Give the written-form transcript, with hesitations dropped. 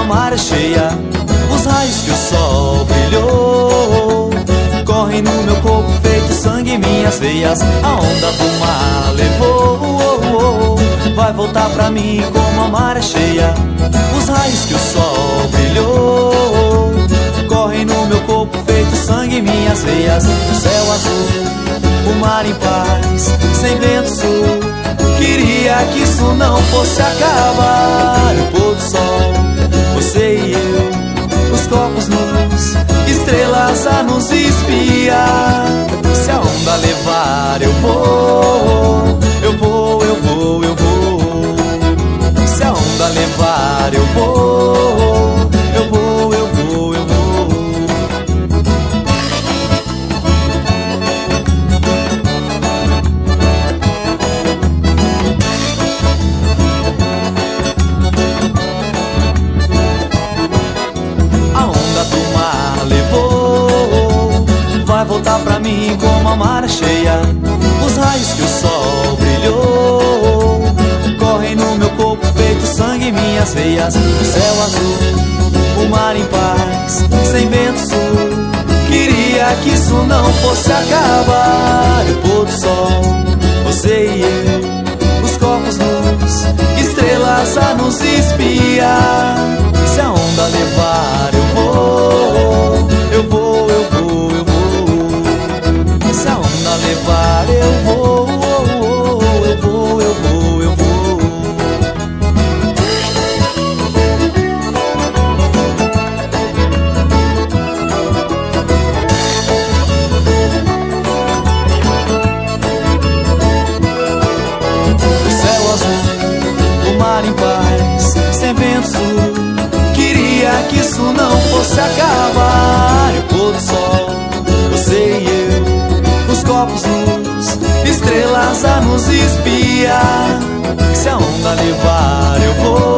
maré cheia. Os raios que o sol brilhou correm no meu corpo feito sangue em minhas veias. A onda do mar levou, vai voltar pra mim como a maré cheia. Os raios que o sol brilhou correm no meu corpo feito sangue em minhas veias. O céu azul, o mar em paz, sem vento sul. Queria que isso não fosse acabar. O pôr do sol, você e eu, os copos nus, estrelas a nos espiar. Se a onda levar eu vou, eu vou, eu vou, eu vou. Se a onda levar eu vou, eu vou, eu vou, eu vou. Vai voltar pra mim como a maré cheia. Os raios que o sol brilhou correm no meu corpo feito sangue em minhas veias. O céu azul, o mar em paz, sem vento sul. Queria que isso não fosse acabar. O pôr do sol, você e eu, os copos nus, estrelas a nos espiar. Se a onda levar eu vou, eu vou, eu vou, eu vou. Se a onda levar eu vou, eu vou, eu vou, eu vou. O céu azul, o mar em paz, sem vento sul. Queria que isso não fosse acabar. O pôr do sol, você e eu, os copos nus, estrelas a nos espiar. Se a onda levar eu vou,